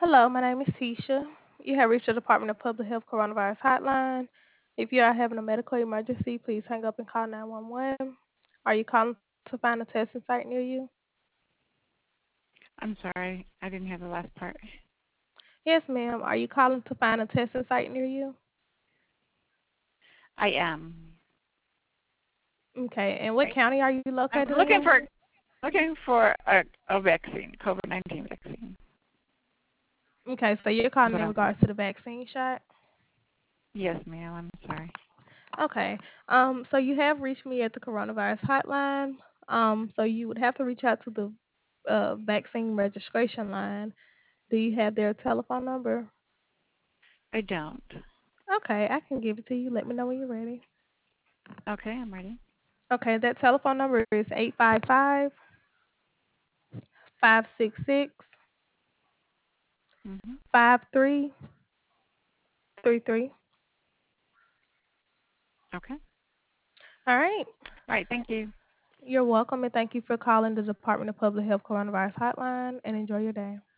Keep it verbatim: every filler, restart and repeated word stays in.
Hello, my name is Tisha. You have reached the Department of Public Health Coronavirus Hotline. If you are having a medical emergency, please hang up and call nine one one. Are you calling to find a testing site near you? I'm sorry, I didn't hear the last part. Yes, ma'am. Are you calling to find a testing site near you? I am. Okay, and what Right. county are you I'm located looking in? for looking for a, a vaccine, COVID nineteen vaccine. Okay, so you're Is calling what in I'm regards to the vaccine shot? Yes, ma'am. I'm sorry. Okay. Um, so you have reached me at the coronavirus hotline. Um, so you would have to reach out to the uh, vaccine registration line. Do you have their telephone number? I don't. Okay, I can give it to you. Let me know when you're ready. Okay, I'm ready. Okay, that telephone number is eight five five, five six six, Mhm. five three three three. Okay. All right. All right. Thank you. You're welcome and thank you for calling the Department of Public Health Coronavirus Hotline and enjoy your day.